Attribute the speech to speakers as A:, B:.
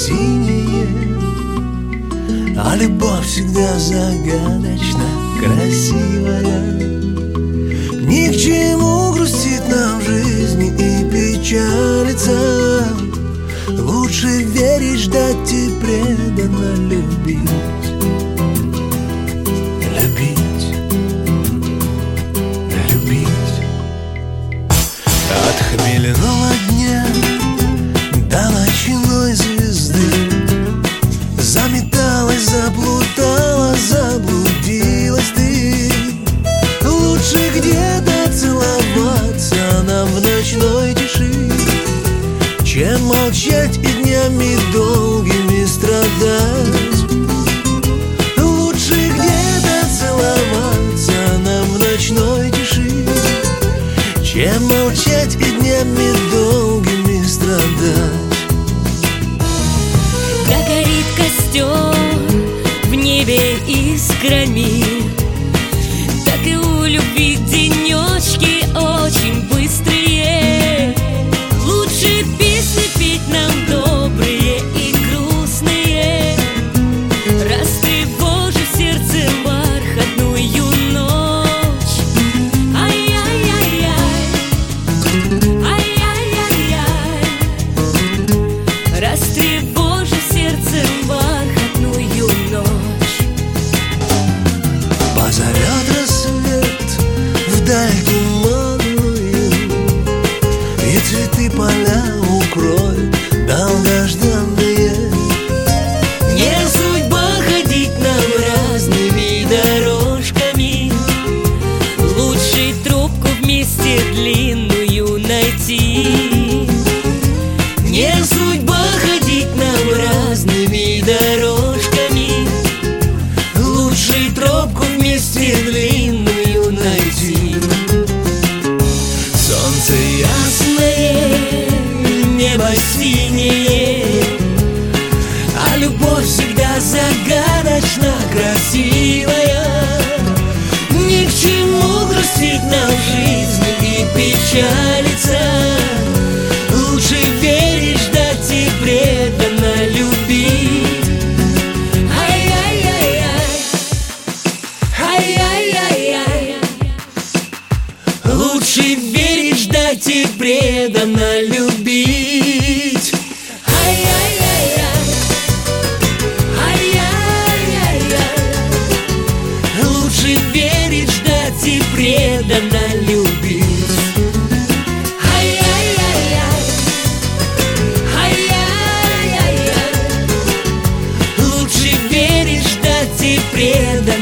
A: синее, а любовь всегда загадочно красивая. Ни к чему грустит нам в жизни и печалиться. Лучше верить, ждать и преданно любить. Любить, любить. От хмельного дня до ночной звезды заметалась, заплутала, заблудилась ты. Лучше где-то целоваться нам в ночной тиши, чем молчать и днями долгими страдать. Лучше где-то целоваться нам в ночной тиши, чем молчать и днями долгими страдать.
B: Да горит костер в небе искрами, так и у любви денечки очень быстрые. Лучше песни петь нам добрые и грустные, растревожив сердце бархатную ночь. Ай-яй-яй-яй, ай-яй-яй-яй, растревожив сердце бархатную ночь.
A: Позовет рассвет вдаль туманную, и цветы поля укроют долгожданные. Не судьба ходить нам разными дорожками,
B: Лучше трубку вместе длинную найти.
A: не судьба ходить нам разными дорожками. Лучше тропку вместе длинную найти. Солнце ясное, небо синее, а любовь всегда загадочно красивая. Ни к чему грустить нам в жизни и печалиться. Лучше верить, ждать и преданно любить. Ай-яй-яй-яй, ай-яй-яй-яй. Лучше верить, ждать и преданно любить. Ай-яй-яй-яй, ай-яй-яй-яй. Лучше верить, ждать и преданно любить. Ай-яй-яй-яй, ай-яй-яй-яй. Лучше верить, ждать и преданно